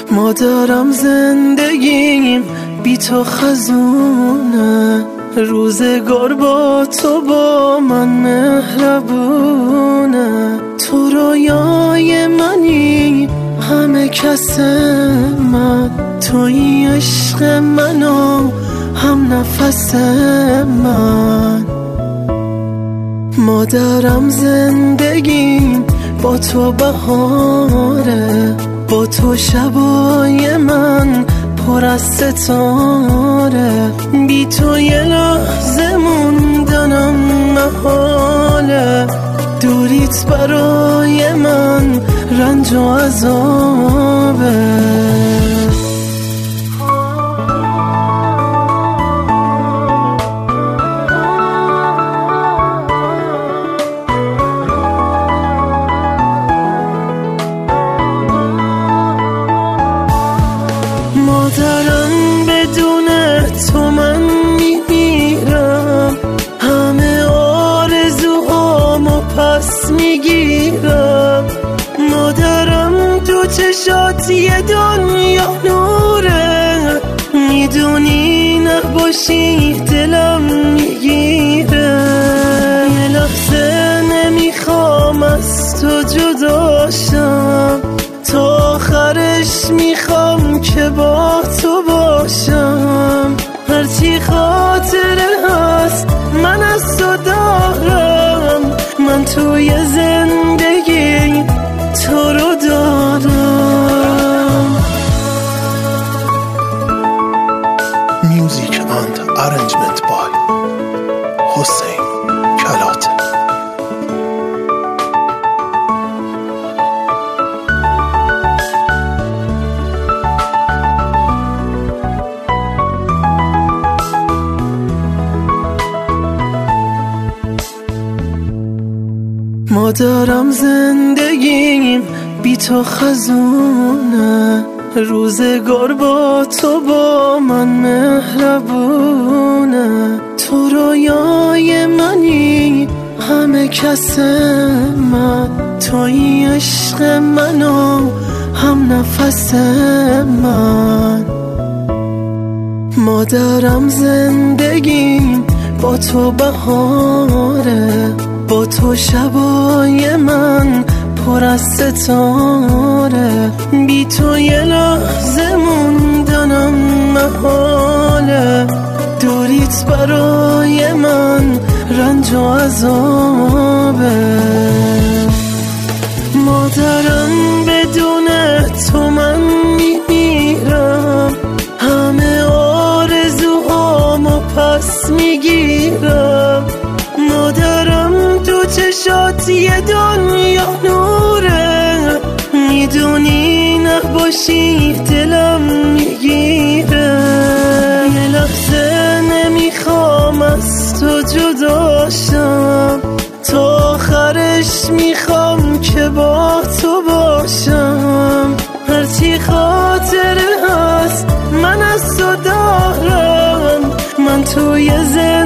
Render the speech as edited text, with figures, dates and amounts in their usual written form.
مادرم زندگیم بی تو خزونه، روزگار با تو با من مهربونه. تو رویای منی همه کس من، توی عشق منو هم نفس من. مادرم زندگیم با تو بهاره، با تو شبای من پر از ستاره. بی تو یه لحظه موندنم محاله، دوریت برای من رنج و عذابه. مادرم بدون تو من میمیرم، همه آرزوهامو پس میگیرم. مادرم تو چشات یه دنیا نوره، میدونی نباشی دلم میگیره. یه لحظه نمیخوام از تو جداشم، تا آخرش میخوام که با تو باشم. هرچی خاطره هست من از تو دارم، من توی زندگی تو رو دارم. Music and arrangement by حسین کلاته. مادرم زندگیم بی تو خزونه، روزگار با تو با من مهربونه. تو رویای منی همه کس من، توی عشق منو هم نفس من. مادرم زندگیم با تو بهاره، با تو شبای من پر از ستاره. بی تو یه لحظه موندنم محاله، دوریت برای من رنج و عذابه. مادرم بدون تو من میمیرم، همه آرزوهامو پس میگیرم. مادرم تو چشات یه دنیا نوره، میدونی نباشی دلم میگیره. یه لحظه نمیخوام از تو جداشم، تا آخرش میخوام که با تو باشم. هرچی خاطره هست من از تو دارم، من توی